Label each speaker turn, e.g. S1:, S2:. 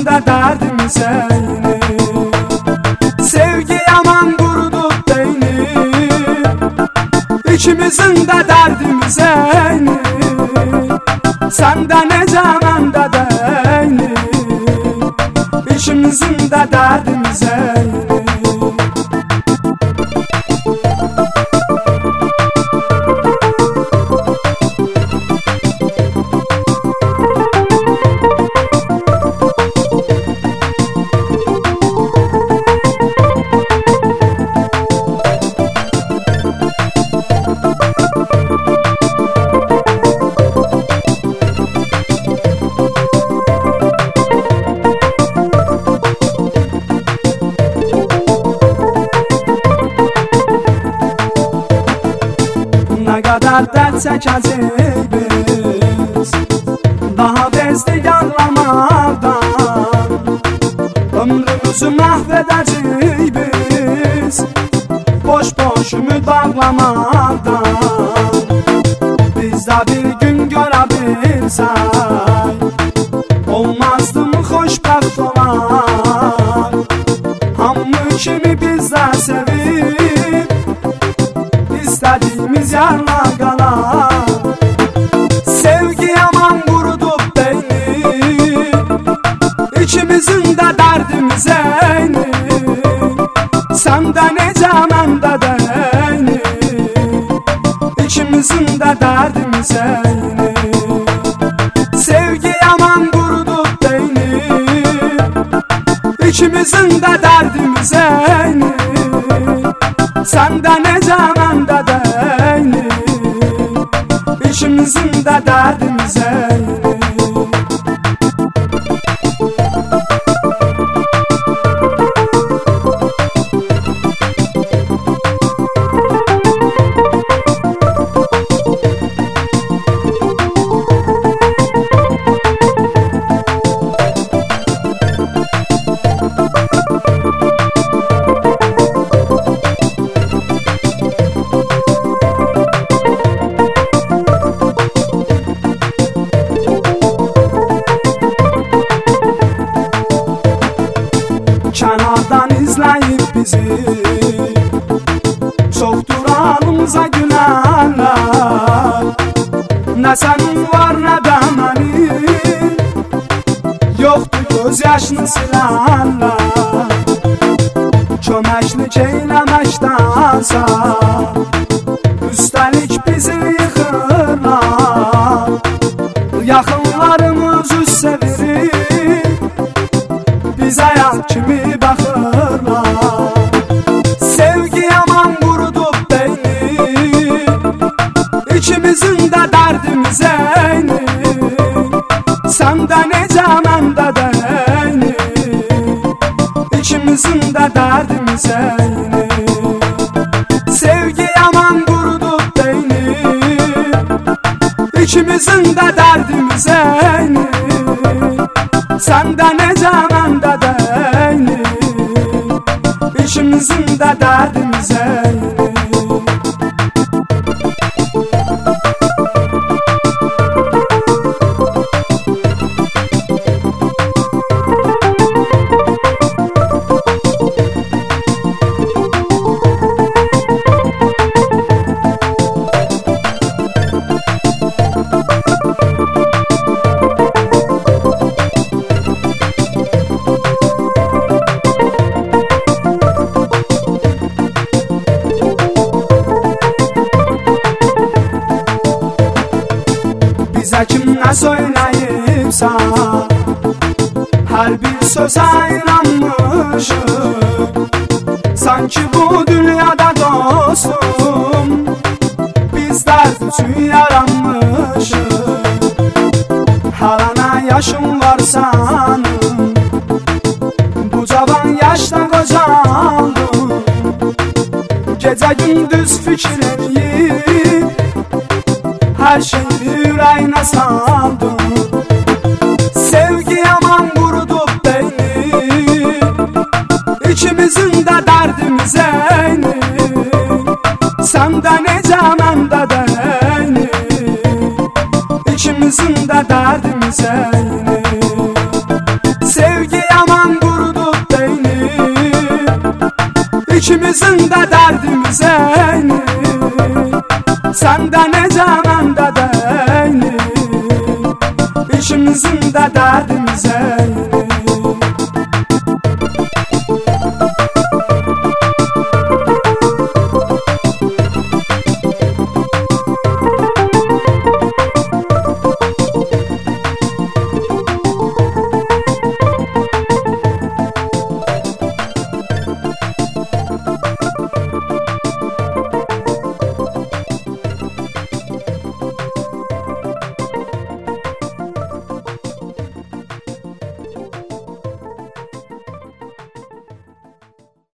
S1: de derdimiz eyni. Sevgi yaman kurudu beyni, İkimizin de derdimiz eyni. Sen de nece mən de eyni, İkimizin de derdimiz eyni. Ne kadar dert çəkəcəyik biz, daha bezdik ağlamaktan. Ömrümüzü məhv edəcəyik biz, boş ümid bağlamaktan. Biz de bir gün görə bilsək, olmazdı mı xoşbəxt olaq? Hamı kimi biz də sevib, İstediğimiz yerle kalan. Sevgi yaman kurudu beyni, İkimizin de derdimiz eyni. Sen de nece mən de eyni, İkimizin de derdimiz eyni. Sevgi yaman kurudu beyni, İkimizin de derdimiz eyni. Sen de nece mən de eyni, İkimizin de derdimiz eyni. Kenardan izleyip bizi, çoktur halımıza gülerler. Ne senin var ne de benim, yoktur göz yaşını silerler. Köməklik eyləməkdənsə, üstəlik bizi yıxırlar. Yaxınlarımız üz sevirir, bize yan kimi baxırlar. Sevgi yaman kurudu beyni, İkimizin de derdimiz eyni. Sen de nece mən de eyni, İkimizin de derdimiz eyni. Sevgi yaman kurudu beyni, İkimizin de derdimiz eyni. Sen de nece mən de eyni, İkimizin de derdimiz eyni. Bize kim ne söyleyipse, her bir söze inanmışım. Sanki bu dünyada dostum, biz dert için yaranmışız. Hala ne yaşım var senin, bu cavan yaşta kocaldım. Gece gündüz fikir edip, her şeyi yüreğine saldım. Sevgi yaman kurudu beyni, İkimizin de derdimiz eyni. Sen de nece mən de eyni, İkimizin de derdimiz eyni. Sevgi ikimizin de derdimize.